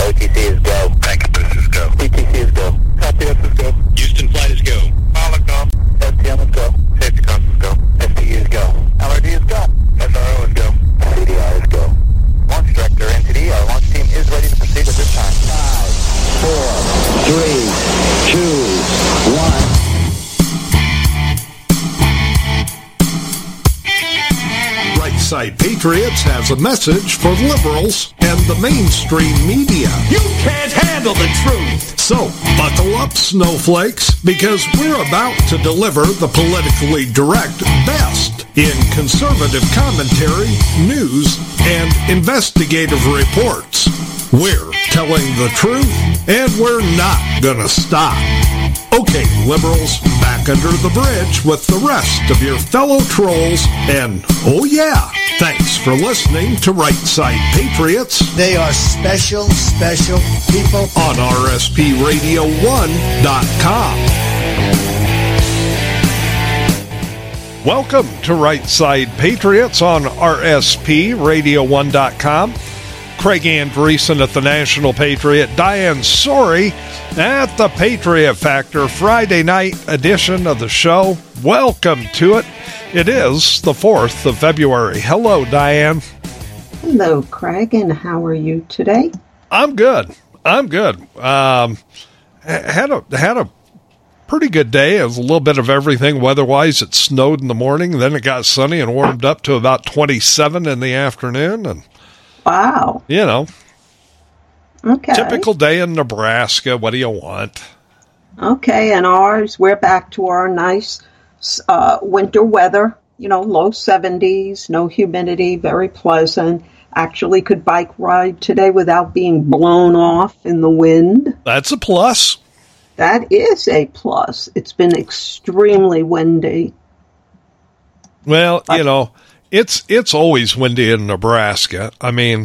OTC is go. Packet boost is go. PTC is go. Copy, S is go. Houston flight is go. Pilot go. STM is go. Safety comms is go. STU is go. LRD is go. SRO is go. CDR is go. Launch director, NTD, our launch team is ready to proceed at this time. 5, 4, 3, 2, 1. Right Side Patriots has a message for liberals and the mainstream media. You can't handle the truth! So, buckle up, snowflakes, because we're about to deliver the politically direct best in conservative commentary, news, and investigative reports. We're telling the truth, and we're not gonna stop. Okay, liberals, back under the bridge with the rest of your fellow trolls, and oh yeah, thanks for listening to Right Side Patriots. They are special, special people. On RSPRadio1.com. Welcome to Right Side Patriots on RSPRadio1.com. Craig Andreessen at the National Patriot, Diane Sori at the Patriot Factor, Friday night edition of the show. Welcome to it. It is the 4th of February. Hello, Diane. Hello, Craig, and how are you today? I'm good. Had a pretty good day. It was a little bit of everything weather-wise. It snowed in the morning, then it got sunny and warmed up to about 27 in the afternoon, and wow. You know. Okay. Typical day in Nebraska. What do you want? Okay, and ours, we're back to our nice winter weather. You know, low 70s, no humidity, very pleasant. Actually could bike ride today without being blown off in the wind. That's a plus. That is a plus. It's been extremely windy. Well, you know, it's always windy in Nebraska. I mean,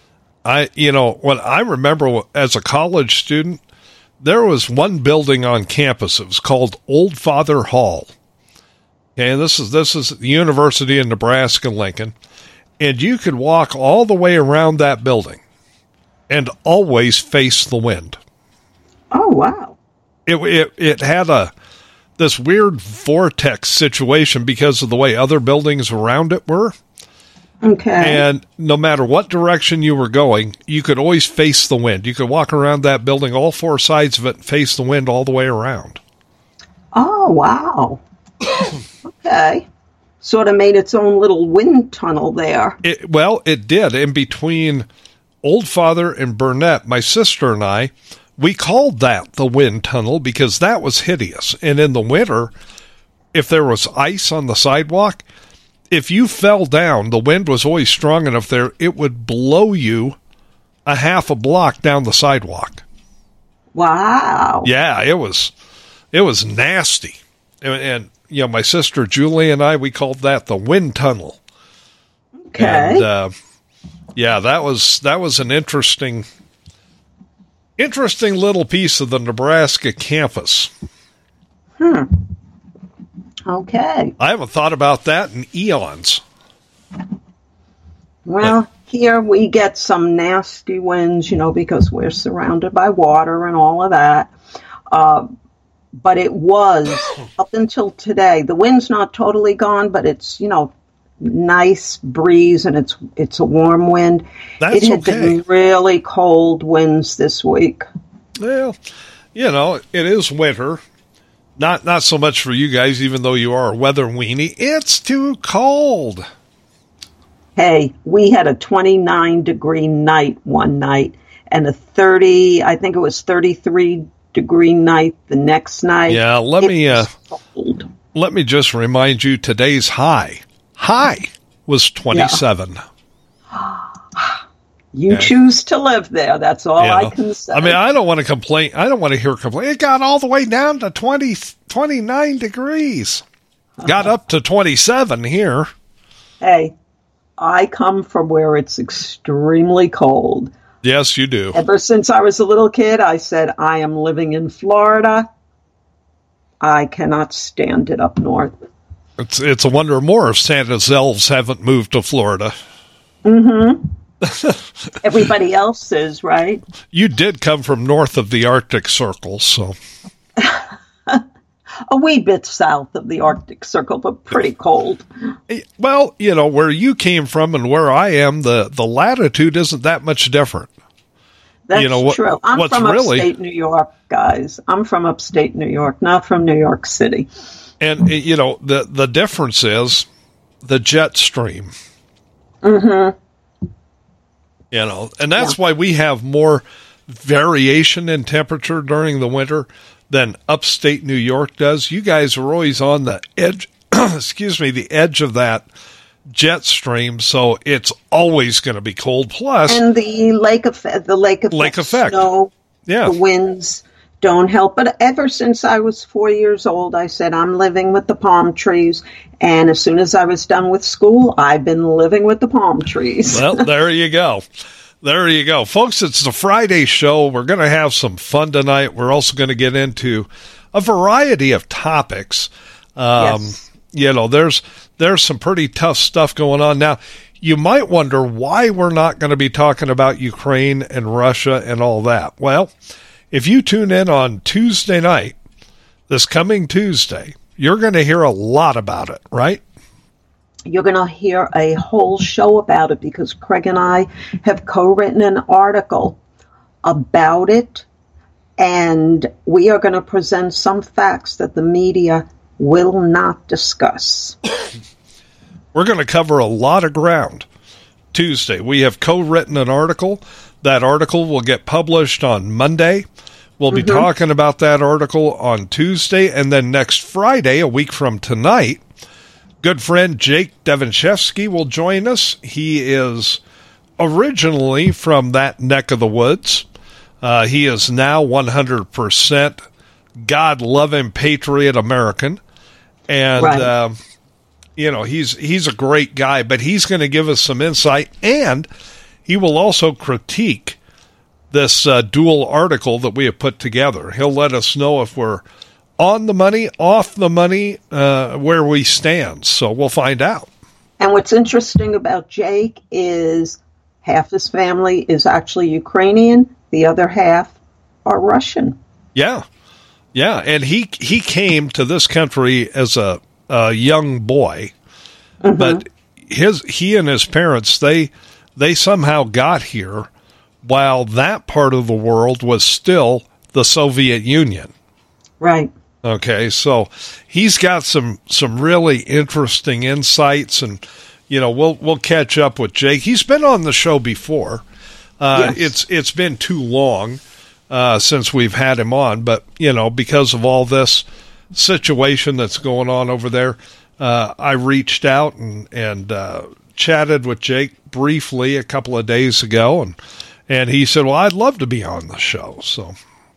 when I remember as a college student, there was one building on campus. It was called Old Father Hall. Okay, and this is the University of Nebraska-Lincoln, and you could walk all the way around that building and always face the wind. Oh, wow. It had this weird vortex situation because of the way other buildings around it were. Okay. And no matter what direction you were going, you could always face the wind. You could walk around that building, all four sides of it, and face the wind all the way around. Oh, wow. Okay. Sort of made its own little wind tunnel there. It did. In between Old Father and Burnett, my sister and I, we called that the wind tunnel because that was hideous. And in the winter, if there was ice on the sidewalk, if you fell down, the wind was always strong enough there, it would blow you a half a block down the sidewalk. Wow. Yeah, it was nasty. And you know, my sister Julie and I, we called that the wind tunnel. Okay. And yeah, that was an interesting little piece of the Nebraska campus. Okay. I haven't thought about that in eons. Well, here we get some nasty winds, you know, because we're surrounded by water and all of that. But it was, up until today, the wind's not totally gone, but it's, you know, nice breeze and it's a warm wind. That's it had been really cold winds this week. Well, you know, it is winter. Not so much for you guys, even though you are a weather weenie. It's too cold. Hey, we had a 29-degree night one night and a 33-degree night the next night. Yeah, let me just remind you, today's high was 27. Yeah. You choose to live there. That's all I can say. I mean, I don't want to complain. I don't want to hear complaint. It got all the way down to 29 degrees. Got up to 27 here. Hey, I come from where it's extremely cold. Yes, you do. Ever since I was a little kid, I said, I am living in Florida. I cannot stand it up north. It's a wonder more if Santa's elves haven't moved to Florida. Mm-hmm. Everybody else is, right? You did come from north of the Arctic Circle, so. A wee bit south of the Arctic Circle, but pretty cold. Well, where you came from and where I am, the latitude isn't that much different. That's true. I'm from upstate New York, guys. I'm from upstate New York, not from New York City. And, the difference is the jet stream. Mm-hmm. And that's why we have more variation in temperature during the winter than upstate New York does. You guys are always on the edge, the edge of that jet stream, so it's always going to be cold. Plus, and the lake effect, snow, yeah, the winds don't help. But ever since I was 4 years old, I said I'm living with the palm trees. And as soon as I was done with school, I've been living with the palm trees. Well, there you go. There you go. Folks, it's the Friday show. We're going to have some fun tonight. We're also going to get into a variety of topics. Yes. There's some pretty tough stuff going on. Now, you might wonder why we're not going to be talking about Ukraine and Russia and all that. Well, if you tune in on Tuesday night, this coming Tuesday, you're going to hear a lot about it, right? You're going to hear a whole show about it because Craig and I have co-written an article about it, and we are going to present some facts that the media will not discuss. We're going to cover a lot of ground Tuesday. We have co-written an article. That article will get published on Monday. We'll be talking about that article on Tuesday, and then next Friday, a week from tonight, good friend Jake Devanchevsky will join us. He is originally from that neck of the woods. He is now 100% God-loving patriot American. And, right. He's a great guy, but he's going to give us some insight, and he will also critique this dual article that we have put together. He'll let us know if we're on the money, off the money, where we stand. So we'll find out. And what's interesting about Jake is half his family is actually Ukrainian. The other half are Russian. Yeah. Yeah. And he came to this country as a young boy, but he and his parents, they somehow got here while that part of the world was still the Soviet Union. Right. Okay, so he's got some really interesting insights, and we'll catch up with Jake. He's been on the show before. Yes. It's been too long since we've had him on, but because of all this situation that's going on over there, I reached out and chatted with Jake briefly a couple of days ago, and he said, well, I'd love to be on the show. So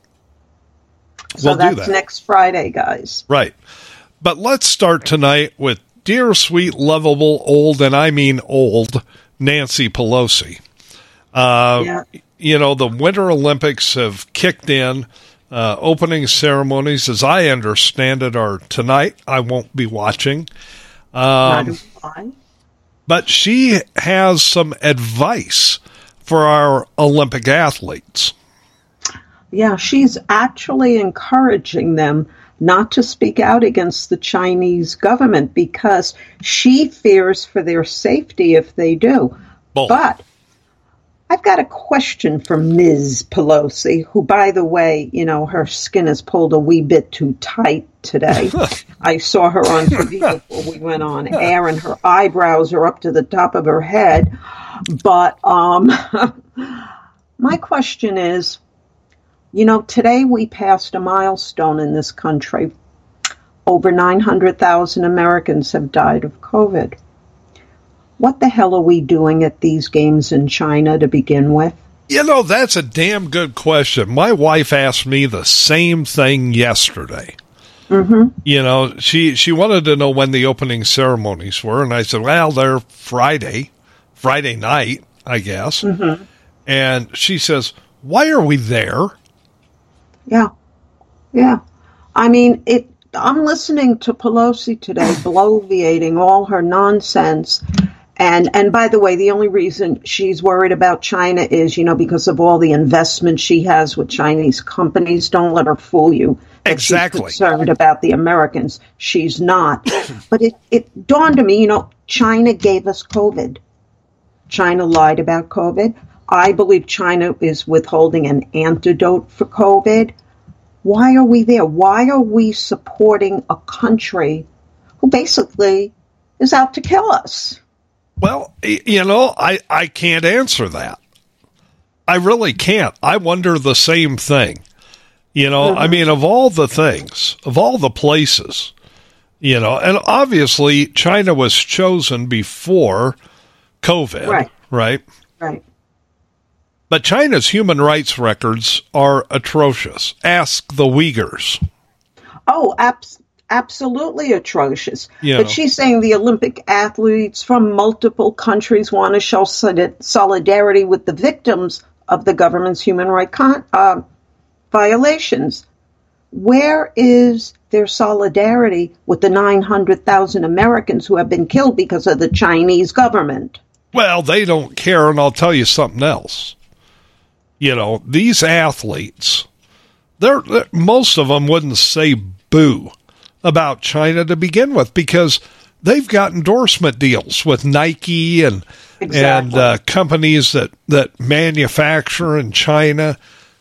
we'll that's do that next Friday, guys. Right. But let's start tonight with dear, sweet, lovable, old, and I mean old, Nancy Pelosi. The Winter Olympics have kicked in. Opening ceremonies, as I understand it, are tonight. I won't be watching. But she has some advice for our Olympic athletes. Yeah, she's actually encouraging them not to speak out against the Chinese government because she fears for their safety if they do. Bold. But I've got a question for Ms. Pelosi, who, by the way, her skin is pulled a wee bit too tight today. I saw her on TV before we went on air, and her eyebrows are up to the top of her head. But my question is, today we passed a milestone in this country. Over 900,000 Americans have died of COVID. What the hell are we doing at these games in China to begin with? That's a damn good question. My wife asked me the same thing yesterday. Mm-hmm. She wanted to know when the opening ceremonies were, and I said, well, they're Friday night, I guess. Mm-hmm. And she says, why are we there? Yeah. I mean, I'm listening to Pelosi today, bloviating all her nonsense, And by the way, the only reason she's worried about China is, because of all the investment she has with Chinese companies. Don't let her fool you. Exactly. She's concerned about the Americans. She's not. But it dawned on me, China gave us COVID. China lied about COVID. I believe China is withholding an antidote for COVID. Why are we there? Why are we supporting a country who basically is out to kill us? Well, I can't answer that. I really can't. I wonder the same thing. I mean, of all the things, of all the places, and obviously China was chosen before COVID, right? Right. But China's human rights records are atrocious. Ask the Uyghurs. Oh, absolutely atrocious. But she's saying the Olympic athletes from multiple countries want to show solidarity with the victims of the government's human rights violations. Where is their solidarity with the 900,000 Americans who have been killed because of the Chinese government? Well, they don't care, and I'll tell you something else. These athletes, most of them wouldn't say boo about China to begin with because they've got endorsement deals with Nike and companies that manufacture in China.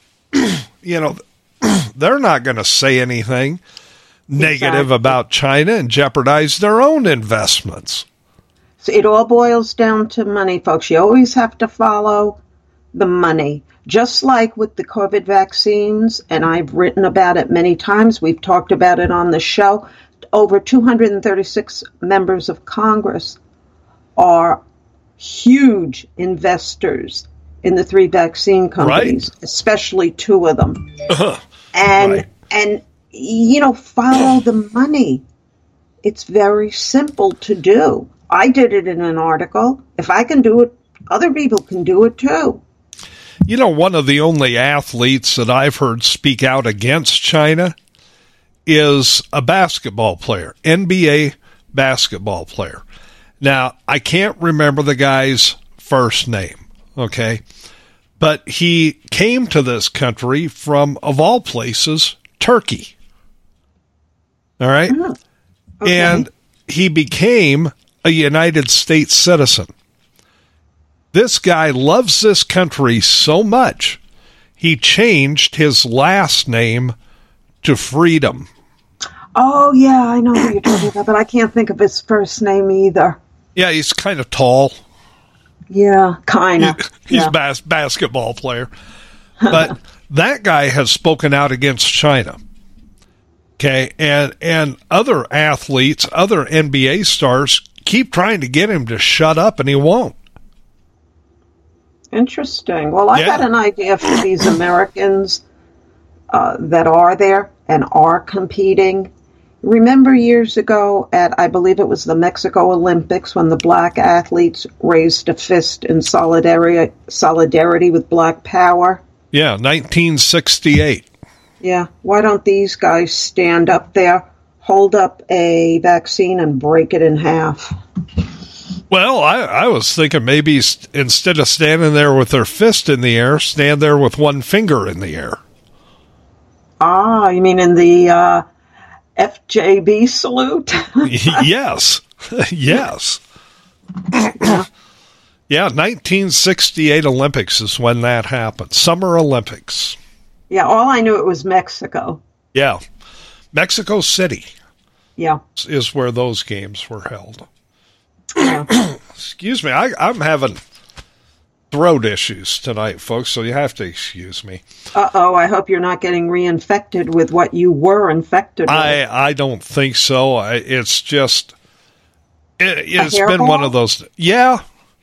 They're not going to say anything negative about China and jeopardize their own investments. So it all boils down to money, folks. You always have to follow the money. Just like with the COVID vaccines, and I've written about it many times, we've talked about it on the show, over 236 members of Congress are huge investors in the 3 vaccine companies, especially 2 of them. And follow the money. It's very simple to do. I did it in an article. If I can do it, other people can do it too. One of the only athletes that I've heard speak out against China is a basketball player, NBA basketball player. Now, I can't remember the guy's first name, okay? But he came to this country from, of all places, Turkey. All right? Oh, okay. And he became a United States citizen. This guy loves this country so much, he changed his last name to Freedom. Oh, yeah, I know who you're talking about, but I can't think of his first name either. Yeah, he's kind of tall. Yeah, kind of. He's a basketball player. But that guy has spoken out against China. Okay, and other athletes, other NBA stars keep trying to get him to shut up, and he won't. Interesting. Well, I got an idea for these Americans that are there and are competing. Remember years ago at, I believe it was the Mexico Olympics, when the black athletes raised a fist in solidarity with Black Power? Yeah, 1968. Yeah. Why don't these guys stand up there, hold up a vaccine, and break it in half? Well, I was thinking maybe instead of standing there with their fist in the air, stand there with one finger in the air. Ah, you mean in the FJB salute? Yes. Yes. Yeah, 1968 Olympics is when that happened. Summer Olympics. Yeah, all I knew it was Mexico. Yeah. Mexico City. Yeah. Is where those games were held. Yeah. Excuse me, I'm having throat issues tonight, folks, so you have to excuse me. Uh-oh, I hope you're not getting reinfected with what you were infected with. I don't think so. It's just, it's been one of those. Yeah.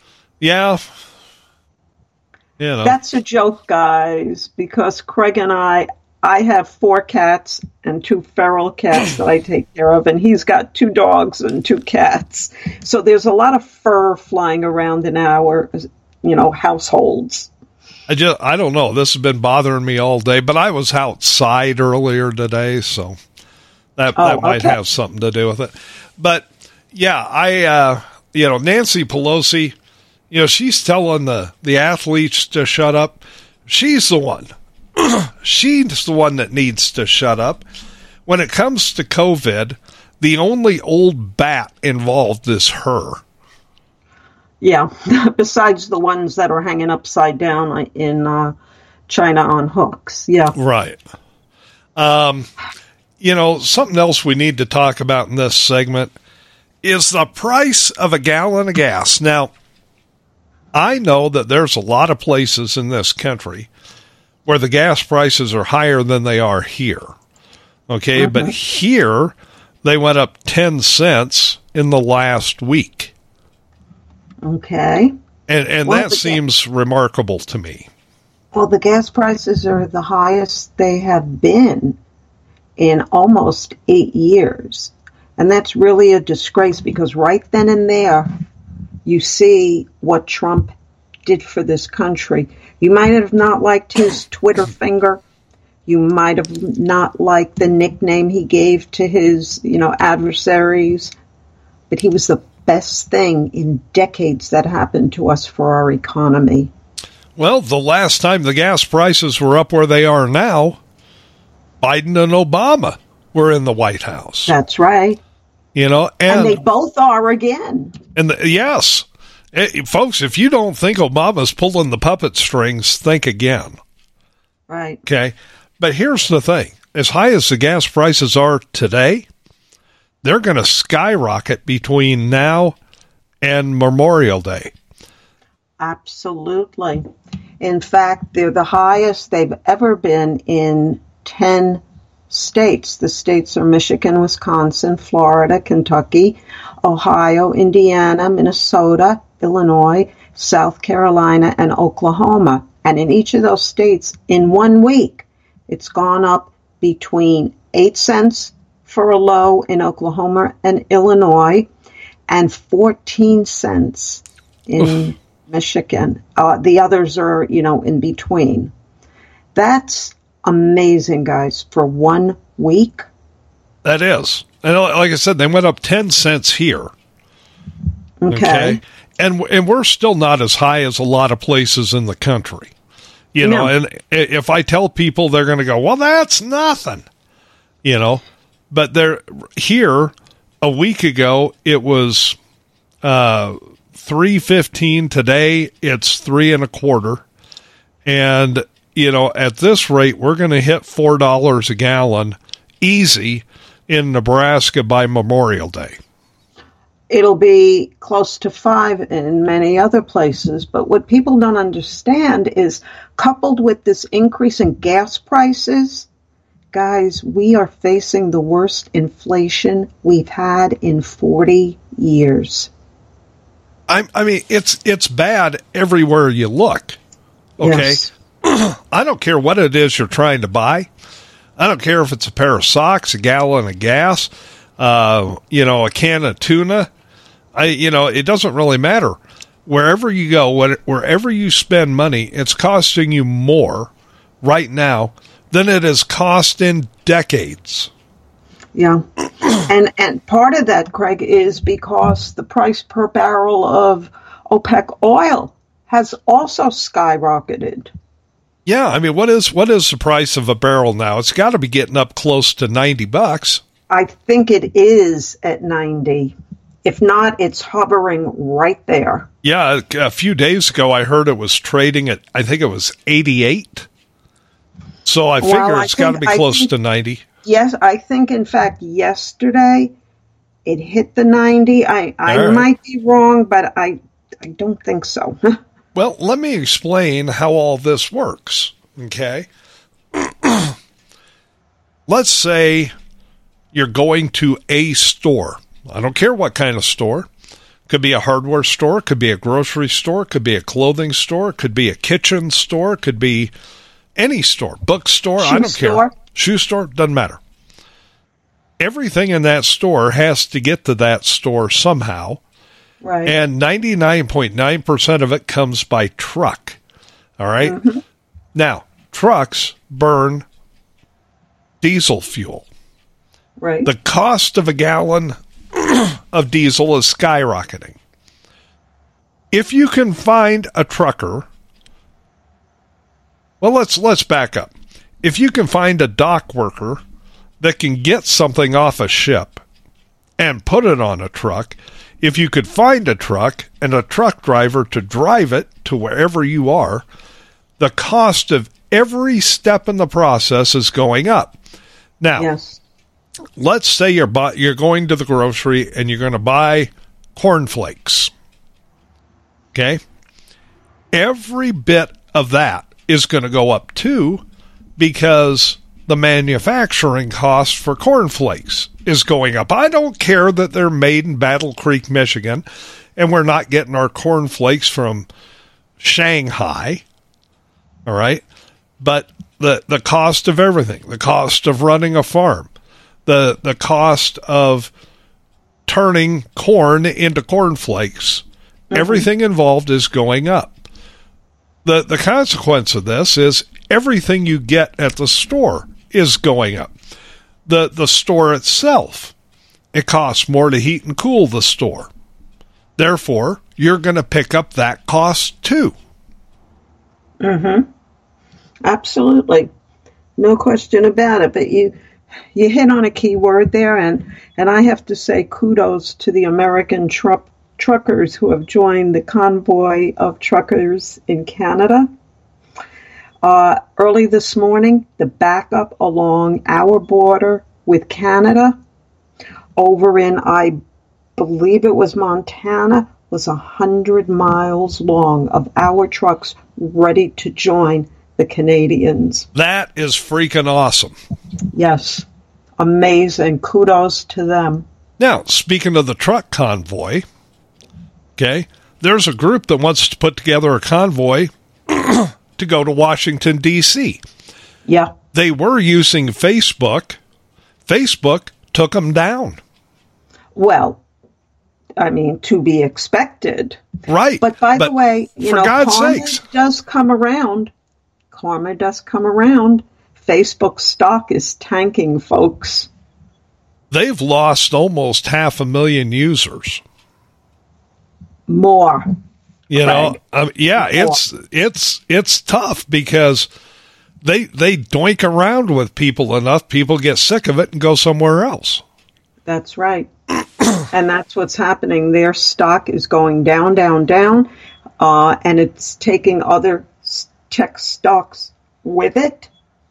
That's a joke, guys, because Craig and I have 4 cats and 2 feral cats that I take care of, and he's got 2 dogs and 2 cats. So there's a lot of fur flying around in our, households. I don't know. This has been bothering me all day, but I was outside earlier today, so that might have something to do with it. But yeah, Nancy Pelosi, she's telling the athletes to shut up. She's the one. She's the one that needs to shut up. When it comes to COVID, the only old bat involved is her. Yeah, besides the ones that are hanging upside down in China on hooks. Yeah. Right. Something else we need to talk about in this segment is the price of a gallon of gas. Now, I know that there's a lot of places in this country where the gas prices are higher than they are here. Okay, mm-hmm. But here they went up 10 cents in the last week. Okay. And that seems remarkable to me. Well, the gas prices are the highest they have been in almost 8 years. And that's really a disgrace because right then and there, you see what Trump did for this country. You might have not liked his Twitter finger. You might have not liked the nickname he gave to his, adversaries. But he was the best thing in decades that happened to us for our economy. Well, the last time the gas prices were up where they are now, Biden and Obama were in the White House. That's right. And they both are again. And yes. Folks, if you don't think Obama's pulling the puppet strings, think again. Right. Okay. But here's the thing. As high as the gas prices are today, they're going to skyrocket between now and Memorial Day. Absolutely. In fact, they're the highest they've ever been in 10 states. The states are Michigan, Wisconsin, Florida, Kentucky, Ohio, Indiana, Minnesota, Illinois, South Carolina, and Oklahoma. And in each of those states, in 1 week, it's gone up between 8 cents for a low in Oklahoma and Illinois and 14 cents in Michigan. The others are, in between. That's amazing, guys, for 1 week. That is. And like I said, they went up 10 cents here. Okay. And we're still not as high as a lot of places in the country. And if I tell people, they're going to go, well, that's nothing. But they're here a week ago, it was $3.15. Today, it's $3.25. And, at this rate, we're going to hit $4 a gallon easy in Nebraska by Memorial Day. It'll be close to $5 in many other places. But what people don't understand is, coupled with this increase in gas prices, guys, we are facing the worst inflation we've had in 40 years. I mean, it's bad everywhere you look. Okay. Yes. I don't care what it is you're trying to buy. I don't care if it's a pair of socks, a gallon of gas, a can of tuna. It doesn't really matter. Wherever you go, wherever you spend money, it's costing you more right now than it has cost in decades. Yeah. And part of that, Craig, is because the price per barrel of OPEC oil has also skyrocketed. Yeah, I mean, what is the price of a barrel now? It's got to be getting up close to $90. I think it is at 90. If not, it's hovering right there. Yeah, a few days ago I heard it was trading at, I think it was 88. So I figure it's got to be close to 90. Yes, I think, in fact, yesterday it hit the 90. I might be wrong, but I don't think so. Well, let me explain how all this works, okay? Let's say you're going to a store. I don't care what kind of store. Could be a hardware store, could be a grocery store, could be a clothing store, could be a kitchen store, could be any store, bookstore, I don't care. Shoe store, doesn't matter. Everything in that store has to get to that store somehow. Right. And 99.9% of it comes by truck. All right? Mm-hmm. Now, trucks burn diesel fuel. Right. The cost of a gallon of diesel is skyrocketing. if you can find a trucker, well, let's back up. If you can find a dock worker that can get something off a ship and put it on a truck, if you could find a truck and a truck driver to drive it to wherever you are, the cost of every step in the process is going up. Now, Yes. let's say you're going to the grocery and you're going to buy cornflakes. Okay? Every bit of that is going to go up too, because the manufacturing cost for cornflakes is going up. I don't care that they're made in Battle Creek, Michigan, and we're not getting our cornflakes from Shanghai. All right? But the cost of everything, the cost of running a farm, the cost of turning corn into cornflakes, everything involved is going up. The consequence of this is everything you get at the store is going up. The store itself, it costs more to heat and cool the store. Therefore, you're going to pick up that cost too. Mm-hmm. Absolutely. No question about it. But you hit on a key word there, and I have to say kudos to the American truckers who have joined the convoy of truckers in Canada. Early this morning, the backup along our border with Canada over in, I believe it was Montana, was 100 miles long of our trucks ready to join the Canadians. That is freaking awesome. Yes. Amazing. Kudos to them. Now, speaking of the truck convoy, okay, there's a group that wants to put together a convoy to go to Washington, D.C. Yeah. They were using Facebook. Facebook took them down. Well, I mean, to be expected. Right. But by the way, for God's karma sakes, does come around. Karma does come around. Facebook stock is tanking, folks. they've lost almost 500,000 users. More. You know, yeah, More. it's tough because they doink around with people enough, people get sick of it and go somewhere else. That's right. And that's what's happening. Their stock is going down, down, down, and it's taking other tech stocks with it.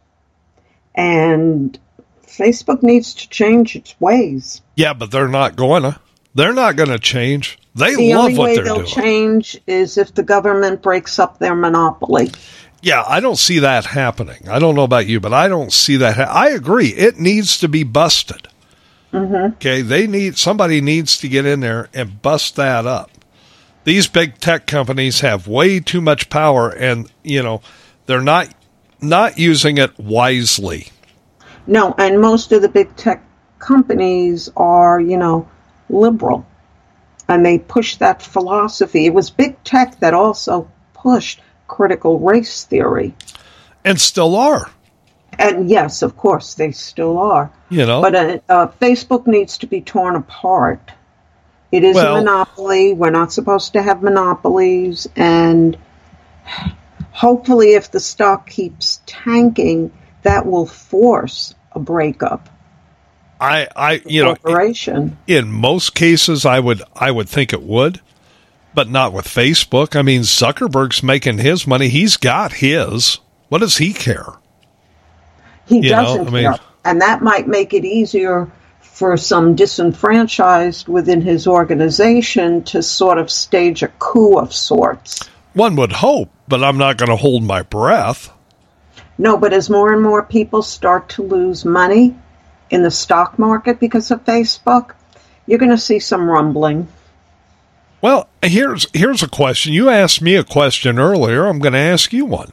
And Facebook needs to change its ways. Yeah, but they're not going to. They're not going to change. They The love only what way they're they'll doing. change is if the government breaks up their monopoly. Yeah, I don't see that happening. I don't know about you, but I don't see that. I agree. It needs to be busted. Mm-hmm. Okay, somebody needs to get in there and bust that up. These big tech companies have way too much power, and they're not using it wisely. No, and most of the big tech companies are, liberal. And they push that philosophy. It was big tech that also pushed critical race theory. And still are. And yes, of course, they still are. But Facebook needs to be torn apart. It is a monopoly. We're not supposed to have monopolies. And hopefully if the stock keeps tanking, that will force a breakup. Corporation. In most cases, I would think it would, but not with Facebook. I mean, Zuckerberg's making his money. He's got his. What does he care? He doesn't care. And that might make it easier for some disenfranchised within his organization to sort of stage a coup of sorts. One would hope, but I'm not going to hold my breath. No, but as more and more people start to lose money in the stock market because of Facebook, you're going to see some rumbling. Well, here's a question. You asked me a question earlier. I'm going to ask you one.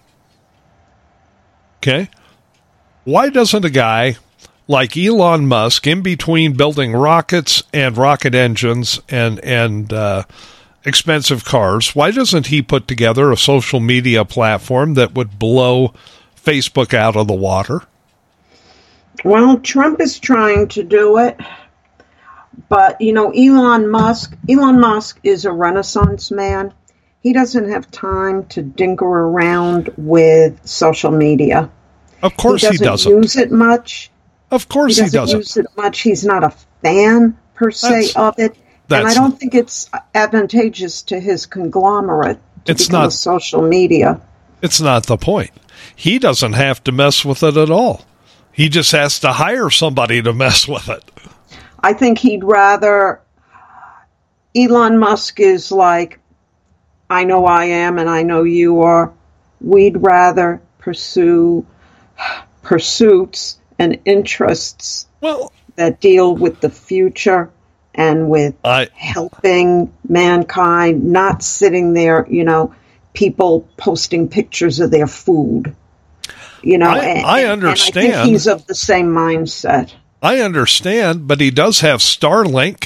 Okay? Why doesn't a guy like Elon Musk, in between building rockets and rocket engines and expensive cars, why doesn't he put together a social media platform that would blow Facebook out of the water? Well, Trump is trying to do it, but Elon Musk is a Renaissance man. he doesn't have time to dinker around with social media. Of course he doesn't. Use it much. Of course he doesn't. Use it much. He's not a fan, per se, of it. And I don't think it's advantageous to his conglomerate to become a social media. It's not the point. He doesn't have to mess with it at all. He just has to hire somebody to mess with it. I think he'd rather... Elon Musk is like, I know I am and I know you are. We'd rather pursue pursuits and interests that deal with the future and with helping mankind, not sitting there, people posting pictures of their food. I understand. And I think he's of the same mindset. I understand, but he does have Starlink.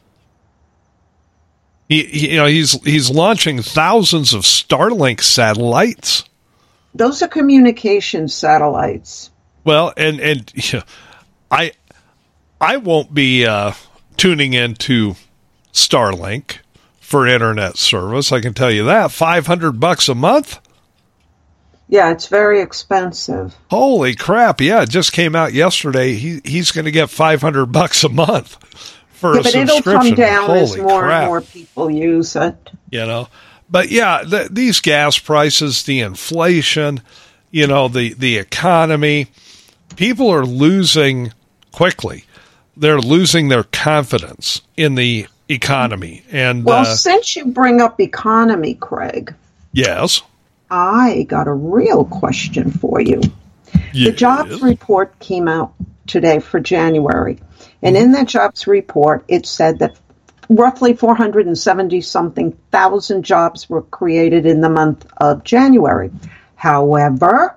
He's launching thousands of Starlink satellites. Those are communication satellites. Well, and I won't be tuning into Starlink for internet service. I can tell you that. $500 a month. Yeah, it's very expensive. Holy crap! Yeah, it just came out yesterday. He's going to get $500 a month for a subscription. But it'll come down as more and more people use it. But yeah, these gas prices, the inflation, the economy, people are losing quickly. They're losing their confidence in the economy. And since you bring up economy, Craig. Yes. I got a real question for you. Yes. The jobs report came out today for January. And in that jobs report, it said that roughly 470-something thousand jobs were created in the month of January. However,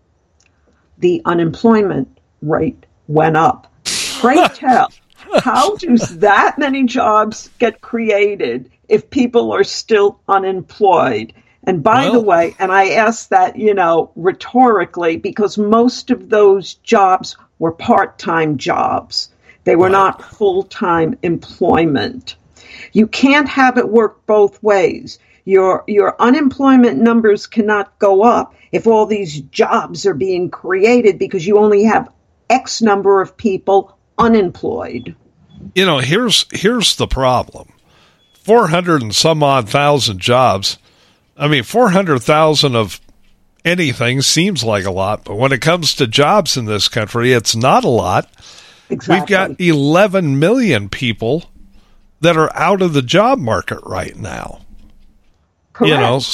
the unemployment rate went up. Pray tell, how does that many jobs get created if people are still unemployed? And by the way, and I ask that, rhetorically, because most of those jobs were part-time jobs. They were not full-time employment. You can't have it work both ways. Your unemployment numbers cannot go up if all these jobs are being created because you only have X number of people unemployed. Here's the problem. 400 and some odd thousand jobs. 400,000 of anything seems like a lot, but when it comes to jobs in this country, it's not a lot. Exactly. We've got 11 million people that are out of the job market right now. Correct.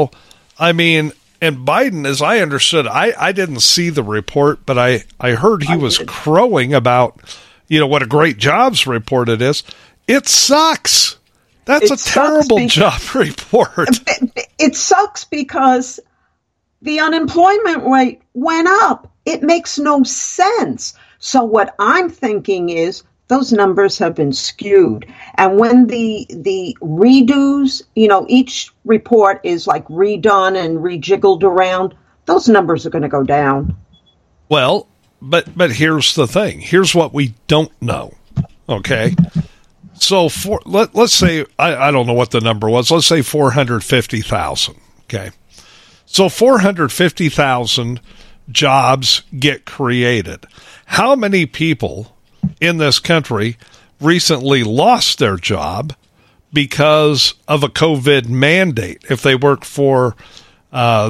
And Biden, as I understood, I didn't see the report, but I heard he was crowing about, what a great jobs report it is. It sucks. That's a terrible job report. It sucks because the unemployment rate went up. It makes no sense. So what I'm thinking is those numbers have been skewed. And when the redos, each report is like redone and rejiggled around, those numbers are going to go down. Well, but here's the thing. Here's what we don't know. Okay. So let's say, I don't know what the number was. Let's say 450,000. Okay. So 450,000 jobs get created. How many people in this country recently lost their job because of a COVID mandate? If they work for, a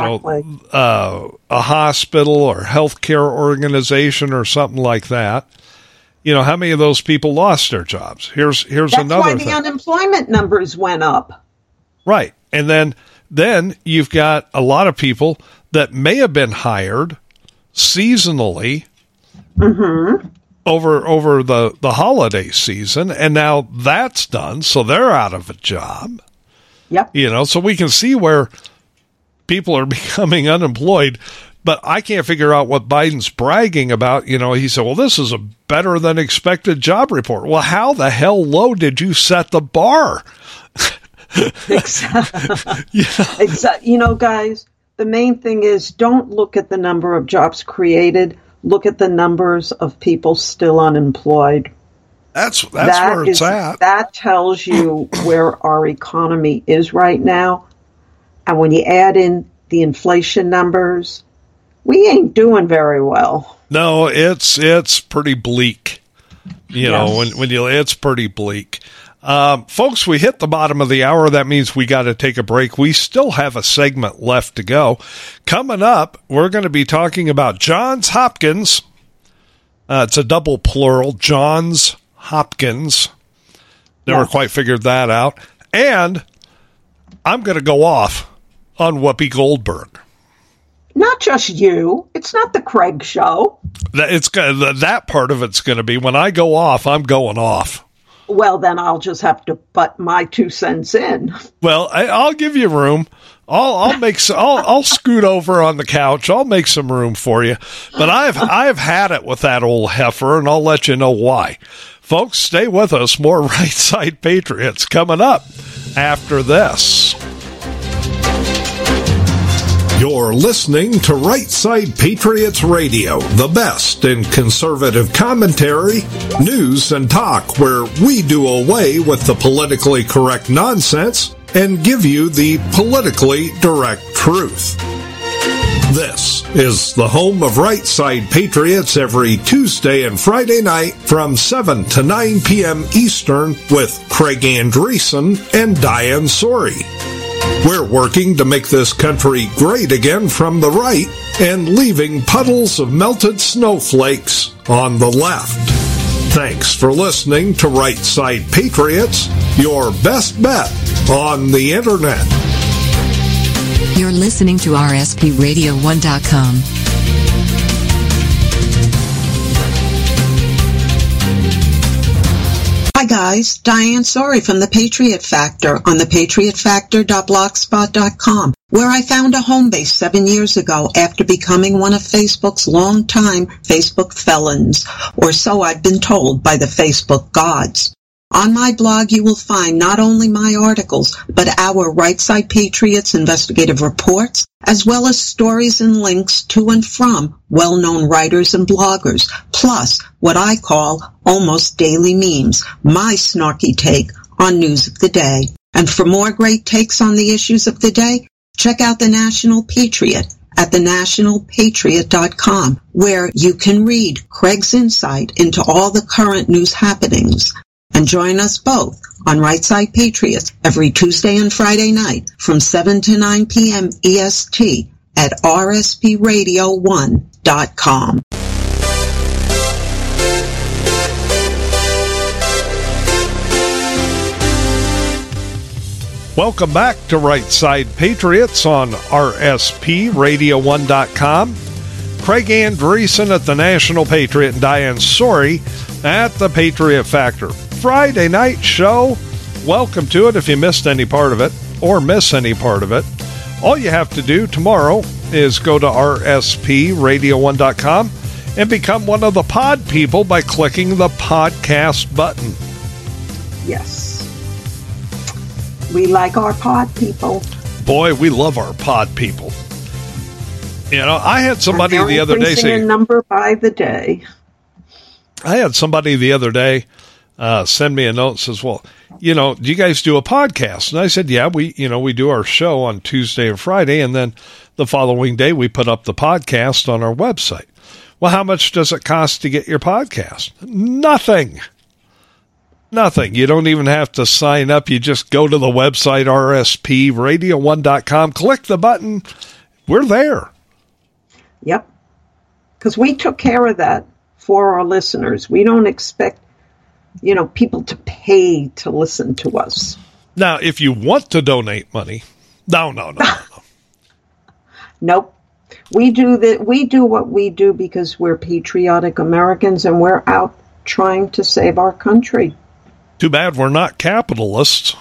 hospital or healthcare organization or something like that. How many of those people lost their jobs? Here's another thing. That's why the unemployment numbers went up. Right. And then you've got a lot of people that may have been hired seasonally over the holiday season, and now that's done, so they're out of a job. Yep. So we can see where people are becoming unemployed. But I can't figure out what Biden's bragging about. He said, well, this is a better than expected job report. Well, how the hell low did you set the bar? Exactly. Guys, the main thing is don't look at the number of jobs created. Look at the numbers of people still unemployed. That's where it's at. That tells you where our economy is right now. And when you add in the inflation numbers, we ain't doing very well. No, it's pretty bleak. You know, when it's pretty bleak. Folks, we hit the bottom of the hour. That means we got to take a break. We still have a segment left to go. Coming up, we're going to be talking about Johns Hopkins. It's a double plural, Johns Hopkins. Never quite figured that out. And I'm going to go off on Whoopi Goldberg. Not just you. It's not the Craig show. That part of it's going to be when I go off, I'm going off. Well, then I'll just have to butt my 2 cents in. Well, I'll give you room. I'll scoot over on the couch. I'll make some room for you. But I've had it with that old heifer, and I'll let you know why. Folks, stay with us. More Right Side Patriots coming up after this. You're listening to Right Side Patriots Radio, the best in conservative commentary, news, and talk, where we do away with the politically correct nonsense and give you the politically direct truth. This is the home of Right Side Patriots every Tuesday and Friday night from 7 to 9 p.m. Eastern with Craig Andreessen and Diane Sori. We're working to make this country great again from the right and leaving puddles of melted snowflakes on the left. Thanks for listening to Right Side Patriots, your best bet on the Internet. You're listening to RSPRadio1.com. Hi guys, Diane Sori from The Patriot Factor on thepatriotfactor.blogspot.com, where I found a home base 7 years ago after becoming one of Facebook's longtime Facebook felons, or so I've been told by the Facebook gods. On my blog, you will find not only my articles, but our Right Side Patriots investigative reports, as well as stories and links to and from well-known writers and bloggers, plus what I call almost daily memes, my snarky take on news of the day. And for more great takes on the issues of the day, check out The National Patriot at thenationalpatriot.com, where you can read Craig's insight into all the current news happenings. And join us both on Right Side Patriots every Tuesday and Friday night from 7 to 9 p.m. EST at rspradio1.com. Welcome back to Right Side Patriots on rspradio1.com. Craig Andreessen at the National Patriot and Diane Sori at the Patriot Factor. Friday night show. Welcome to it if you missed any part of it or miss any part of it. All you have to do tomorrow is go to rspradio1.com and become one of the pod people by clicking the podcast button. Yes. We like our pod people. Boy, we love our pod people. You know, I had somebody the other day say... a number by the day. I had somebody the other day send me a note and says, well, you know, do you guys do a podcast? And I said, yeah, we do our show on Tuesday and Friday, and then the following day we put up the podcast on our website. Well, how much does it cost to get your podcast? Nothing. You don't even have to sign up. You just go to the website, rspradio1.com, click the button. We're there. Yep. Because we took care of that for our listeners. We don't expect, people to pay to listen to us. Now, if you want to donate money, no. Nope. We do what we do because we're patriotic Americans and we're out trying to save our country. Too bad we're not capitalists.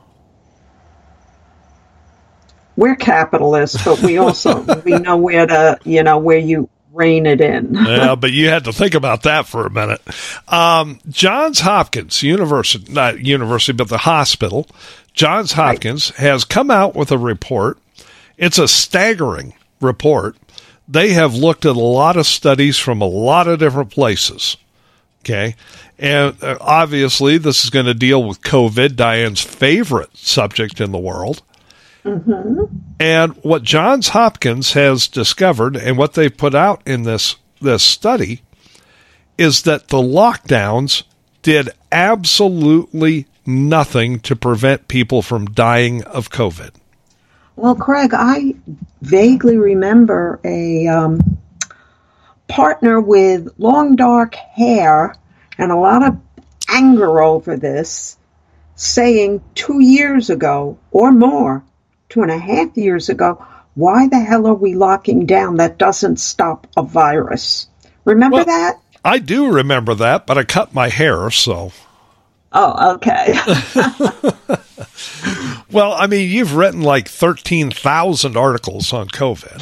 We're capitalists, but we also we know where to, where you rein it in. Yeah, but you had to think about that for a minute. Johns Hopkins University, not university, but the hospital, Johns Hopkins has come out with a report. It's a staggering report. They have looked at a lot of studies from a lot of different places. Okay. And obviously, this is going to deal with COVID, Diane's favorite subject in the world. Mm-hmm. And what Johns Hopkins has discovered and what they put out in this study is that the lockdowns did absolutely nothing to prevent people from dying of COVID. Well, Craig, I vaguely remember a partner with long dark hair and a lot of anger over this saying 2 years ago or more, 2.5 years ago, why the hell are we locking down? That doesn't stop a virus. Remember that? I do remember that, but I cut my hair, so. Oh, okay. Well, I mean, you've written like 13,000 articles on COVID.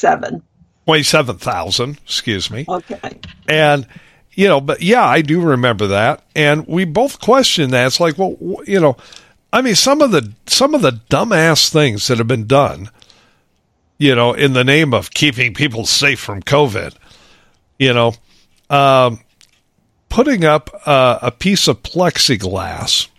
27,000, excuse me. Okay. And, but yeah, I do remember that. And we both questioned that. It's like, well, I mean, some of the dumbass things that have been done, in the name of keeping people safe from COVID, putting up a piece of plexiglass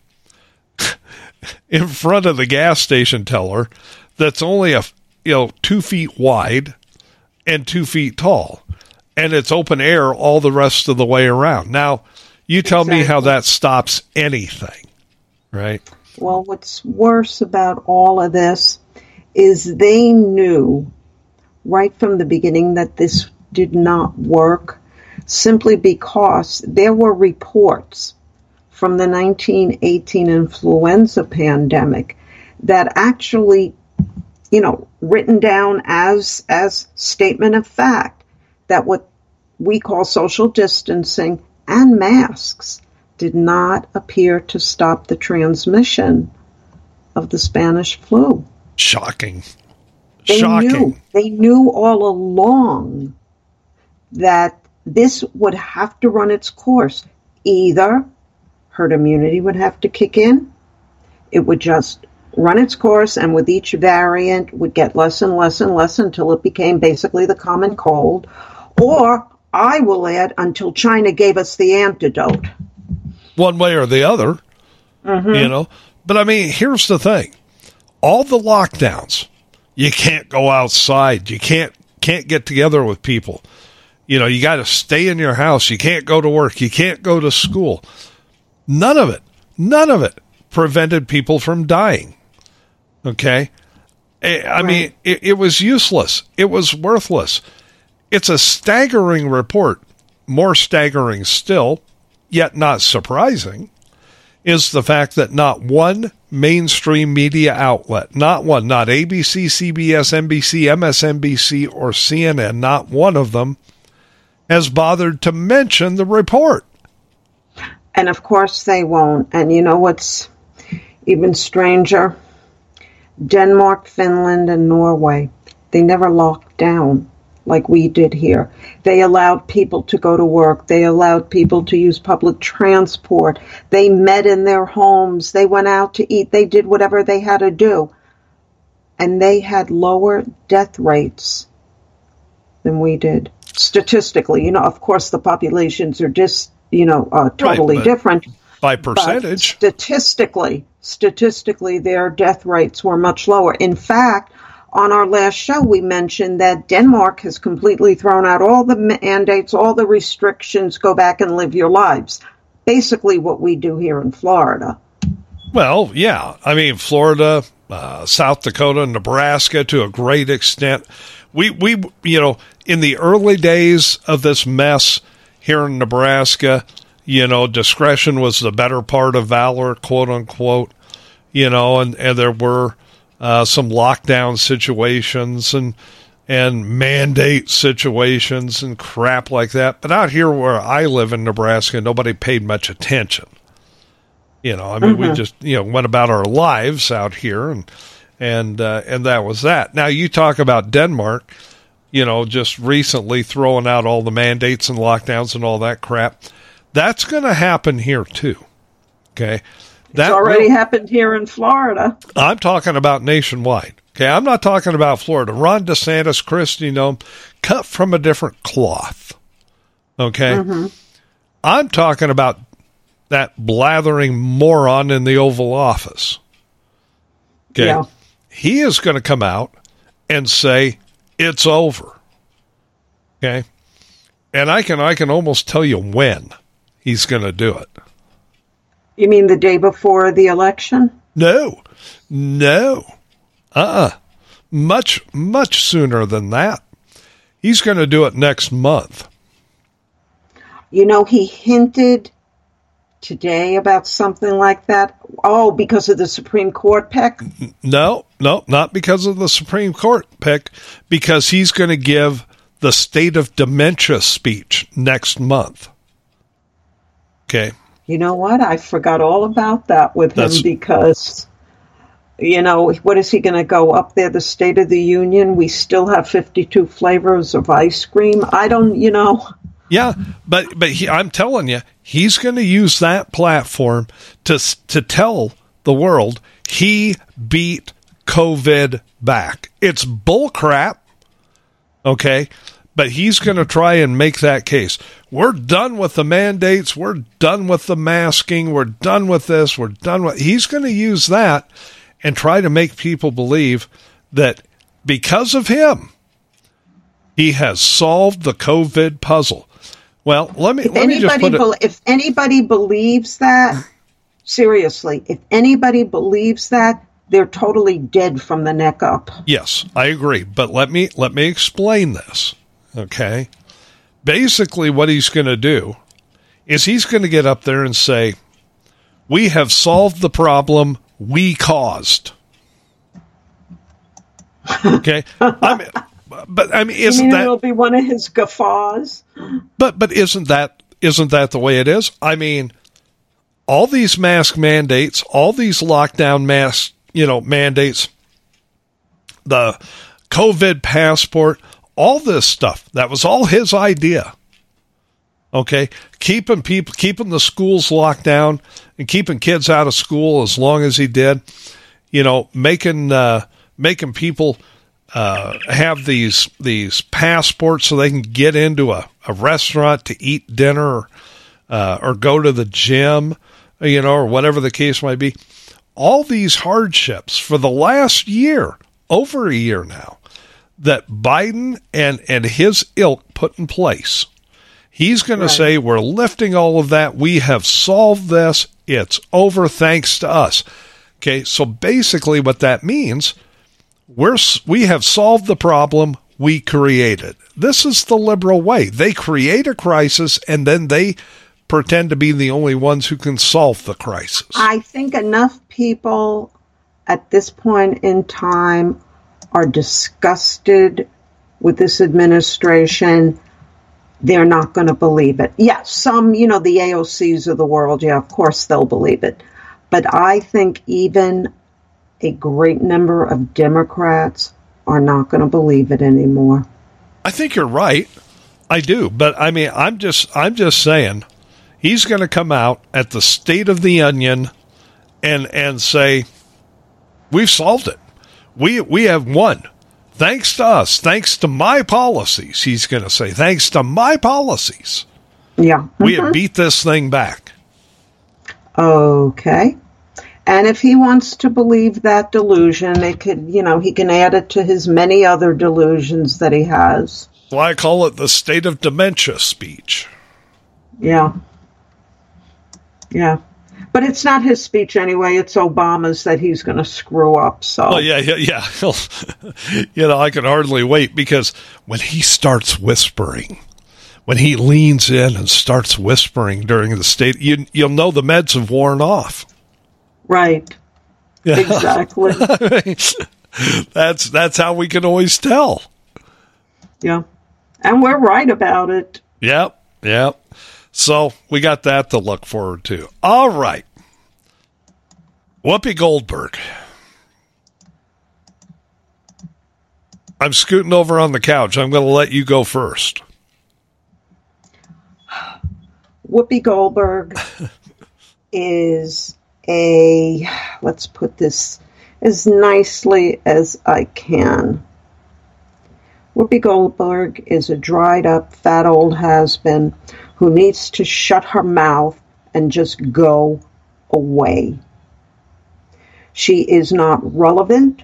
in front of the gas station teller that's only 2 feet wide and 2 feet tall, and it's open air all the rest of the way around. Now, you tell me how that stops anything, right? Well, what's worse about all of this is they knew right from the beginning that this did not work, simply because there were reports from the 1918 influenza pandemic that actually, written down as statement of fact, that what we call social distancing and masks did not appear to stop the transmission of the Spanish flu. Shocking. They knew all along that this would have to run its course. Either herd immunity would have to kick in, it would just run its course, and with each variant would get less and less and less until it became basically the common cold, or, I will add, until China gave us the antidote. One way or the other, But I mean, here's the thing. All the lockdowns, you can't go outside. You can't get together with people. You got to stay in your house. You can't go to work. You can't go to school. None of it prevented people from dying. Okay? I mean, it was useless. It was worthless. It's a staggering report. More staggering still, yet not surprising, is the fact that not one mainstream media outlet, not one, not ABC, CBS, NBC, MSNBC, or CNN, not one of them has bothered to mention the report. And of course they won't. And you know what's even stranger? Denmark, Finland, and Norway, they never locked down like we did here. They allowed people to go to work. They allowed people to use public transport. They met in their homes. They went out to eat. They did whatever they had to do. And they had lower death rates than we did. Statistically, of course, the populations are just, totally different. By percentage. Statistically, their death rates were much lower. In fact, on our last show, we mentioned that Denmark has completely thrown out all the mandates, all the restrictions, go back and live your lives. Basically what we do here in Florida. Well, yeah. I mean, Florida, South Dakota, Nebraska, to a great extent. We in the early days of this mess here in Nebraska, discretion was the better part of valor, quote unquote, and there were some lockdown situations and mandate situations and crap like that. But out here where I live in Nebraska, nobody paid much attention. We just, went about our lives out here and that was that. Now you talk about Denmark, just recently throwing out all the mandates and lockdowns and all that crap. That's going to happen here too. Okay. It's already happened here in Florida. I'm talking about nationwide. Okay. I'm not talking about Florida. Ron DeSantis, Kristi Noem, cut from a different cloth. Okay. I'm talking about that blathering moron in the Oval Office. Okay. Yeah. He is going to come out and say it's over. Okay. And I can almost tell you when he's going to do it. You mean the day before the election? No. Much sooner than that. He's going to do it next month. You know, he hinted today about something like that. Oh, because of the Supreme Court pick? No, not because of the Supreme Court pick, because he's going to give the State of Dementia speech next month. Okay. You know what? I forgot all about that with him because, you know, what is he going to go up there, the State of the Union? We still have 52 flavors of ice cream. I don't, you know. Yeah, but I'm telling you, he's going to use that platform to tell the world he beat COVID back. It's bullcrap, okay? But he's going to try and make that case. We're done with the mandates. We're done with the masking. We're done with this. We're done with... He's going to use that and try to make people believe that because of him, he has solved the COVID puzzle. Well, let me just put it... If anybody believes that, seriously, if anybody believes that, they're totally dead from the neck up. Yes, I agree. But let me explain this, okay? Basically, what he's going to do is he's going to get up there and say, we have solved the problem we caused. Okay? Isn't that... it'll be one of his guffaws? But isn't that the way it is? I mean, all these mask mandates, all these lockdown mask, mandates, the COVID passport, all this stuff, that was all his idea. Okay? Keeping the schools locked down and keeping kids out of school as long as he did, making people have these passports so they can get into a restaurant to eat dinner or go to the gym, or whatever the case might be. All these hardships for the last year, over a year now, that Biden and his ilk put in place. He's going to say, we're lifting all of that. We have solved this. It's over thanks to us. Okay, so basically what that means, we have solved the problem we created. This is the liberal way. They create a crisis and then they pretend to be the only ones who can solve the crisis. I think enough people at this point in time are disgusted with this administration. They're not going to believe it. Yeah, some, the AOCs of the world, yeah, of course they'll believe it. But I think even a great number of Democrats are not going to believe it anymore. I think you're right. I do. But I mean, I'm just saying he's going to come out at the State of the Union and say, we've solved it. We have won. Thanks to us. Thanks to my policies. He's going to say, thanks to my policies. Yeah. Mm-hmm. We have beat this thing back. Okay. And if he wants to believe that delusion, it could, he can add it to his many other delusions that he has. Well, I call it the State of Dementia speech. Yeah. Yeah. But it's not his speech anyway. It's Obama's that he's going to screw up. So. Well, yeah. I can hardly wait because when he starts whispering, when he leans in and starts whispering during the state, you'll know the meds have worn off. Right. Yeah. Exactly. That's how we can always tell. Yeah. And we're right about it. Yep. So we got that to look forward to. All right. Whoopi Goldberg. I'm scooting over on the couch. I'm going to let you go first. Whoopi Goldberg is let's put this as nicely as I can. Whoopi Goldberg is a dried up, fat old has-been who needs to shut her mouth and just go away. She is not relevant.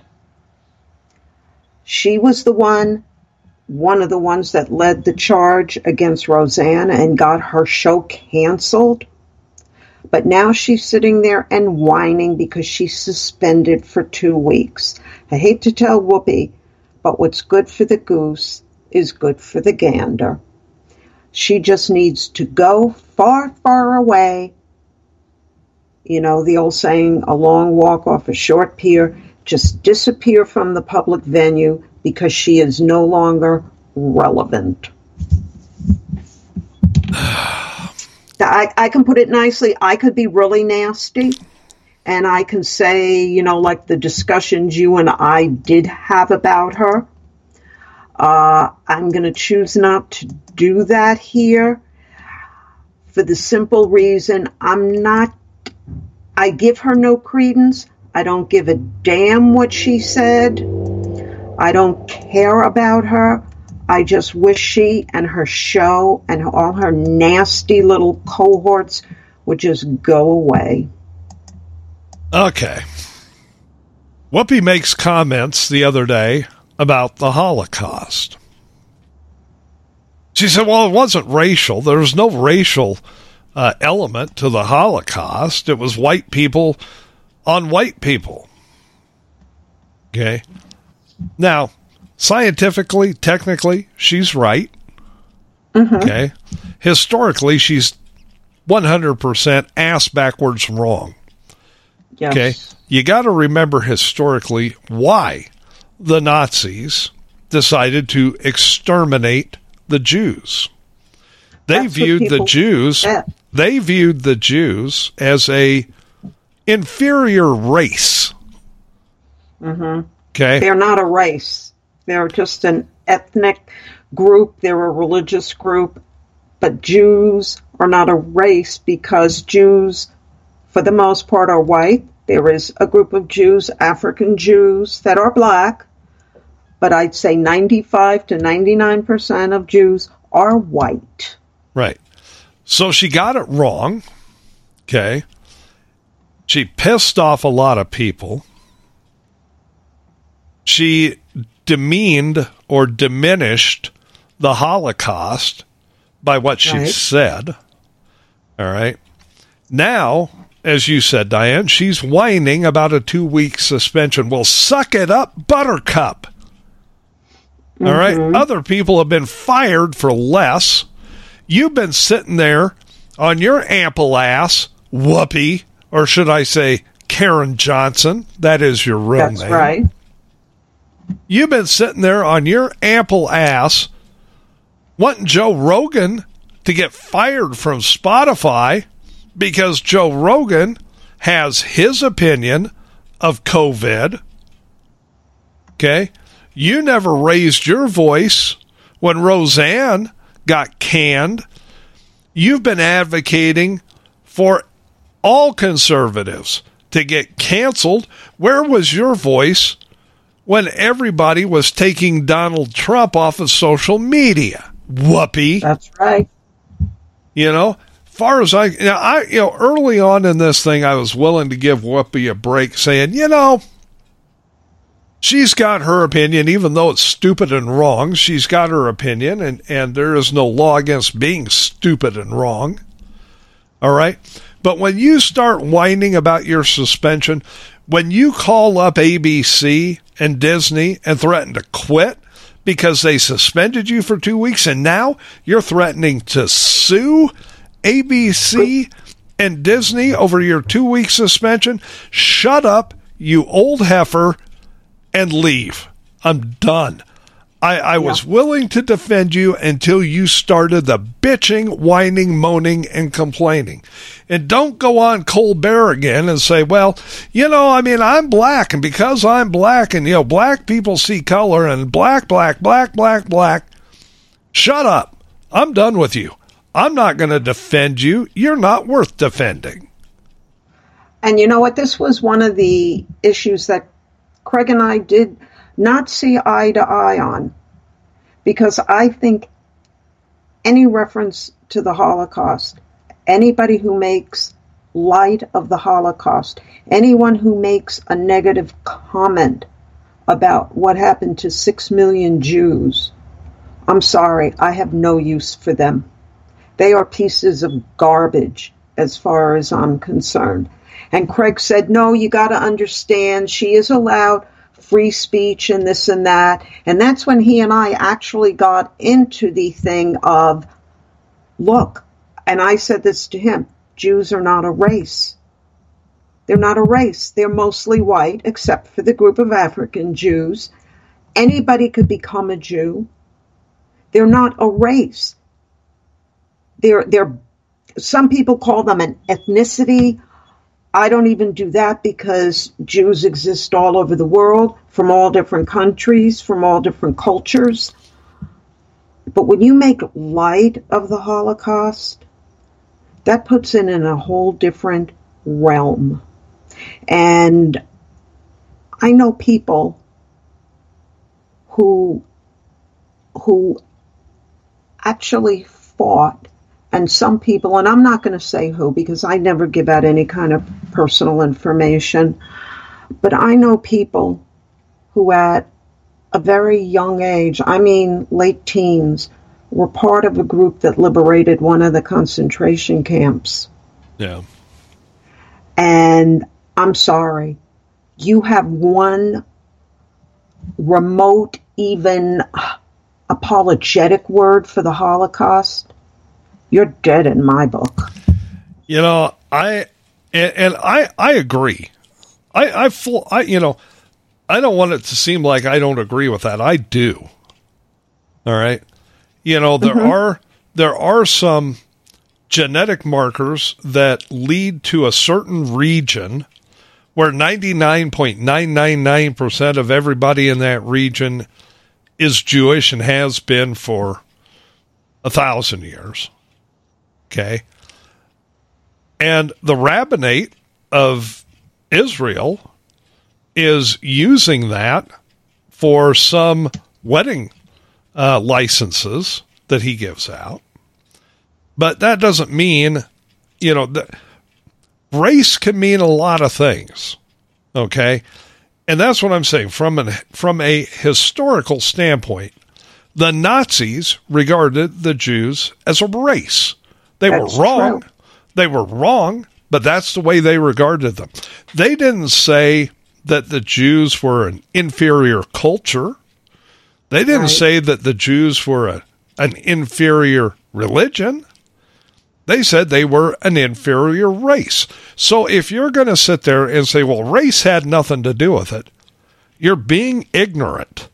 She was one of the ones that led the charge against Roseanne and got her show canceled. But now she's sitting there and whining because she's suspended for 2 weeks. I hate to tell Whoopi, but what's good for the goose is good for the gander. She just needs to go far, far away. You know, the old saying, a long walk off a short pier, just disappear from the public venue because she is no longer relevant. I can put it nicely. I could be really nasty, and I can say, you know, like the discussions you and I did have about her. I'm going to choose not to do that here for the simple reason I give her no credence. I don't give a damn what she said. I don't care about her. I just wish she and her show and all her nasty little cohorts would just go away. Okay. Whoopi makes comments the other day about the Holocaust. She said, well, it wasn't racial. There was no racial element to the Holocaust. It was white people on white people. Okay. Now, scientifically, technically, she's right. Mm-hmm. Okay. Historically, she's 100% ass backwards wrong. Yes. Okay. You got to remember historically why the Nazis decided to exterminate the Jews. They viewed the Jews as a inferior race. Mm-hmm. Okay. They're not a race. They're just an ethnic group. They're a religious group. But Jews are not a race because Jews, for the most part, are white. There is a group of Jews, African Jews, that are black. But I'd say 95 to 99% of Jews are white. Right. So she got it wrong. Okay. She pissed off a lot of people. She demeaned or diminished the Holocaust by what she said. All right. Now, as you said, Diane, she's whining about a 2-week suspension. Well, suck it up, Buttercup. All right. Other people have been fired for less. You've been sitting there on your ample ass, Whoopi, or should I say Karen Johnson. That is your real name. That's right. You've been sitting there on your ample ass wanting Joe Rogan to get fired from Spotify because Joe Rogan has his opinion of COVID. Okay? You never raised your voice when Roseanne got canned. You've been advocating for all conservatives to get canceled. Where was your voice when everybody was taking Donald Trump off of social media? Whoopi. That's right. You know, far as early on in this thing, I was willing to give Whoopi a break, saying, you know, she's got her opinion, even though it's stupid and wrong. She's got her opinion, and there is no law against being stupid and wrong. All right? But when you start whining about your suspension, when you call up ABC and Disney and threaten to quit because they suspended you for 2 weeks, and now you're threatening to sue ABC and Disney over your 2-week suspension, shut up, you old heifer, and leave. I'm done. I was willing to defend you until you started the bitching, whining, moaning, and complaining. And don't go on Colbert again and say, well, you know, I mean, I'm black, and because I'm black, and, you know, black people see color, and black. Shut up. I'm done with you. I'm not going to defend you. You're not worth defending. And you know what? This was one of the issues that Craig and I did not see eye to eye on, because I think any reference to the Holocaust, anybody who makes light of the Holocaust, anyone who makes a negative comment about what happened to 6 million Jews, I'm sorry, I have no use for them. They are pieces of garbage as far as I'm concerned. And Craig said, no, you got to understand, she is allowed free speech and this and that. And that's when he and I actually got into the thing of, look, and I said this to him, Jews are not a race. They're not a race. They're mostly white, except for the group of African Jews. Anybody could become a Jew. They're not a race. They're some people call them an ethnicity. I don't even do that because Jews exist all over the world, from all different countries, from all different cultures. But when you make light of the Holocaust, that puts it in a whole different realm. And I know people who actually fought, and some people, and I'm not going to say who because I never give out any kind of personal information, but I know people who at a very young age, I mean late teens, were part of a group that liberated one of the concentration camps. Yeah. And I'm sorry, you have one remote, even apologetic word for the Holocaust, you're dead in my book. You know, I agree. I don't want it to seem like I don't agree with that. I do. All right. You know, there are some genetic markers that lead to a certain region where 99.999% of everybody in that region is Jewish and has been for 1,000 years. Okay. And the rabbinate of Israel is using that for some wedding licenses that he gives out. But that doesn't mean, you know, race can mean a lot of things. Okay. And that's what I'm saying. From a historical standpoint, the Nazis regarded the Jews as a race. They were wrong. True. They were wrong, but that's the way they regarded them. They didn't say that the Jews were an inferior culture. They didn't say that the Jews were an inferior religion. They said they were an inferior race. So if you're going to sit there and say, well, race had nothing to do with it, you're being ignorant.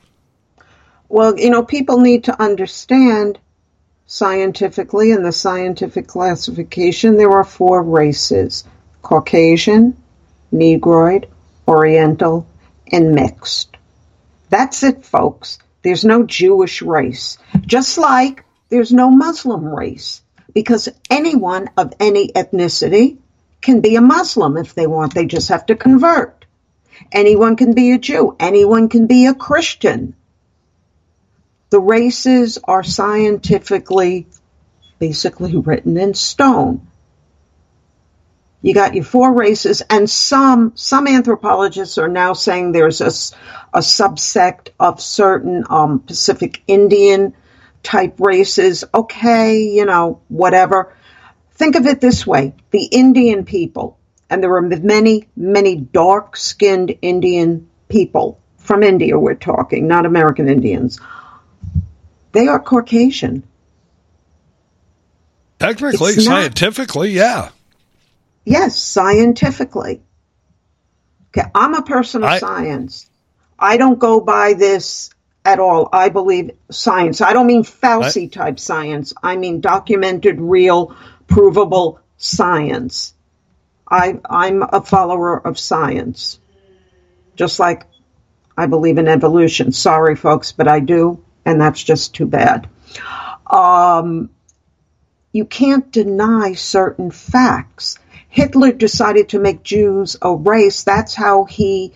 Well, you know, people need to understand scientifically, in the scientific classification, there are 4 races: Caucasian, Negroid, Oriental, and mixed. That's it, folks. There's no Jewish race. Just like there's no Muslim race, because anyone of any ethnicity can be a Muslim if they want. They just have to convert. Anyone can be a Jew. Anyone can be a Christian. The races are scientifically basically written in stone. You got your 4 races, and some anthropologists are now saying there's a subsect of certain Pacific Indian type races. Okay, you know, whatever. Think of it this way. The Indian people, and there are many, many dark-skinned Indian people from India we're talking, not American Indians. They are Caucasian. Technically, scientifically, yeah. Yes, scientifically. Okay, I'm a person of science. I don't go by this at all. I believe science. I don't mean Fauci type science. I mean documented, real, provable science. I'm a follower of science. Just like I believe in evolution. Sorry, folks, but I do. And that's just too bad. You can't deny certain facts. Hitler decided to make Jews a race. That's how the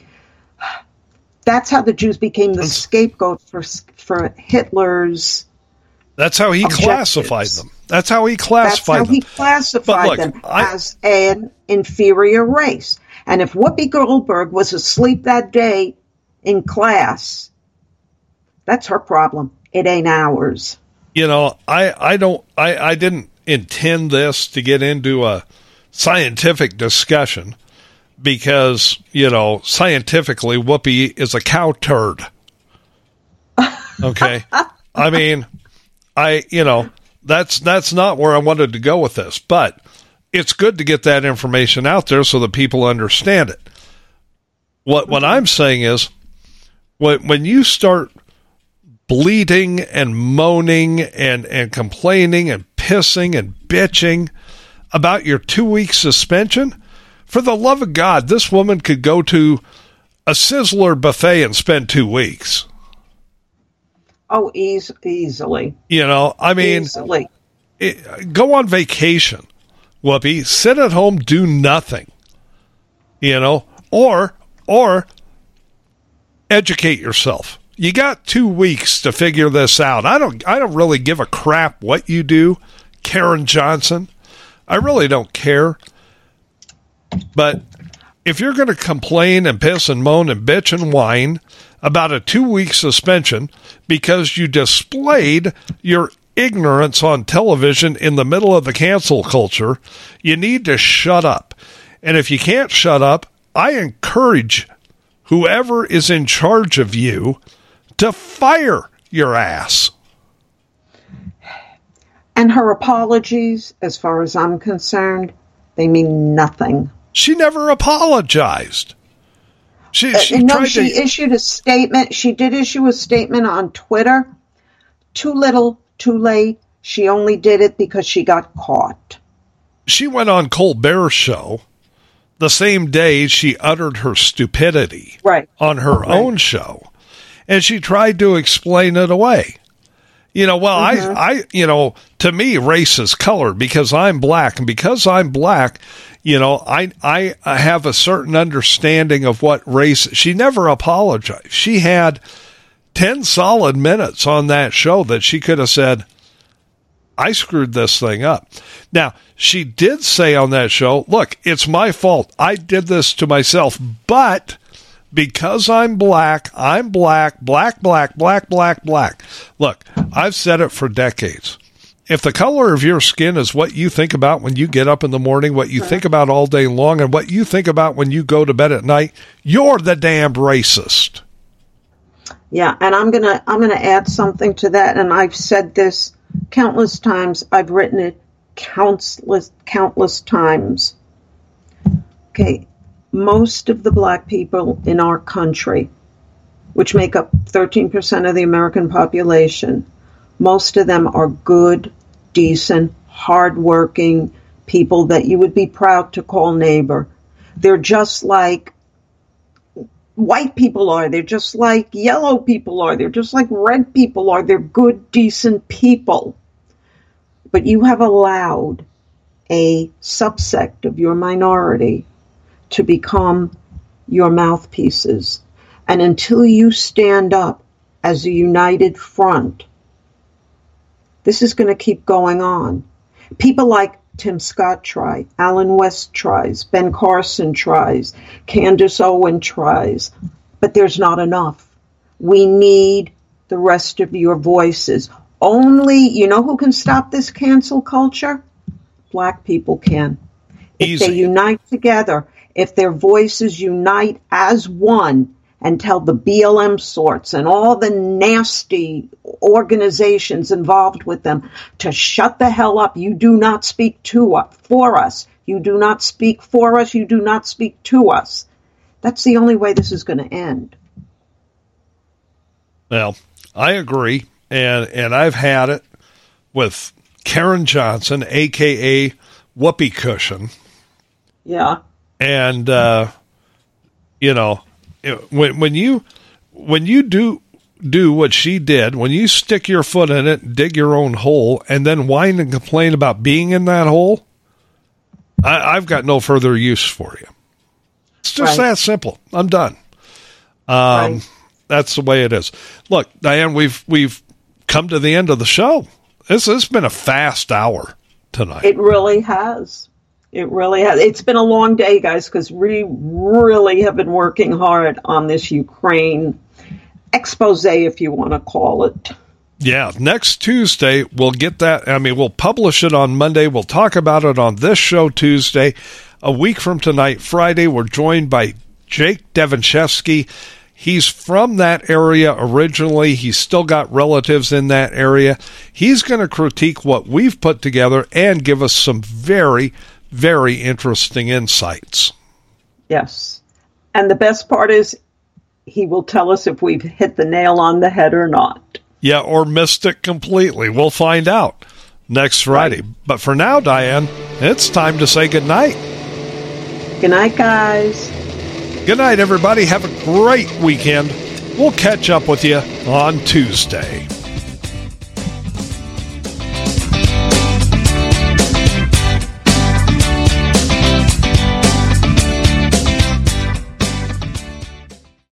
Jews became the scapegoat for Hitler's That's how he classified them. That's how he classified them as an inferior race. And if Whoopi Goldberg was asleep that day in class, that's her problem. It ain't ours. I didn't intend this to get into a scientific discussion because, scientifically, Whoopi is a cow turd. Okay. I mean, that's not where I wanted to go with this, but it's good to get that information out there so that people understand it. What I'm saying is, when you start bleating and moaning and complaining and pissing and bitching about your 2-week suspension, for the love of God, this woman could go to a Sizzler buffet and spend 2 weeks. Oh, easily. Easily. Go on vacation, Whoopi. Sit at home, do nothing. Or educate yourself. You got 2 weeks to figure this out. I don't really give a crap what you do, Karen Johnson. I really don't care. But if you're going to complain and piss and moan and bitch and whine about a 2-week suspension because you displayed your ignorance on television in the middle of the cancel culture, you need to shut up. And if you can't shut up, I encourage whoever is in charge of you to fire your ass. And her apologies, as far as I'm concerned, they mean nothing. She never apologized. She issued a statement. She did issue a statement on Twitter. Too little, too late. She only did it because she got caught. She went on Colbert's show the same day she uttered her stupidity on her own show. And she tried to explain it away. To me, race is color because I'm black. And because I'm black, I have a certain understanding of what race. She never apologized. She had 10 solid minutes on that show that she could have said, I screwed this thing up. Now, she did say on that show, look, it's my fault. I did this to myself, but because I'm black, black. Look, I've said it for decades. If the color of your skin is what you think about when you get up in the morning, what you think about all day long, and what you think about when you go to bed at night, you're the damned racist. Yeah, and I'm gonna add something to that, and I've said this countless times. I've written it countless times. Okay, most of the black people in our country, which make up 13% of the American population, most of them are good, decent, hardworking people that you would be proud to call neighbor. They're just like white people are. They're just like yellow people are. They're just like red people are. They're good, decent people. But you have allowed a subsect of your minority to become your mouthpieces. And until you stand up as a united front, this is going to keep going on. People like Tim Scott try, Alan West tries, Ben Carson tries, Candace Owen tries, but there's not enough. We need the rest of your voices. Only, you know who can stop this cancel culture? Black people can. If they unite together, if their voices unite as one and tell the BLM sorts and all the nasty organizations involved with them to shut the hell up. You do not speak for us. You do not speak for us. You do not speak to us. That's the only way this is going to end. Well, I agree. And I've had it with Karen Johnson, a.k.a. Whoopee Cushion. Yeah. And, when you do what she did, when you stick your foot in it, dig your own hole, and then whine and complain about being in that hole, I've got no further use for you. It's just that simple. I'm done. That's the way it is. Look, Diane, we've come to the end of the show. This has been a fast hour tonight. It really has. It really has. It's been a long day, guys, because we really have been working hard on this Ukraine expose, if you want to call it. Yeah, next Tuesday, we'll get that. I mean, we'll publish it on Monday. We'll talk about it on this show Tuesday. A week from tonight, Friday, we're joined by Jake Devinchevsky. He's from that area originally. He's still got relatives in that area. He's going to critique what we've put together and give us some very, very interesting insights. Yes. And the best part is he will tell us if we've hit the nail on the head or not. Yeah, or missed it completely. We'll find out next Friday. Right. But for now, Diane, it's time to say goodnight. Good night, guys. Good night, everybody. Have a great weekend. We'll catch up with you on Tuesday.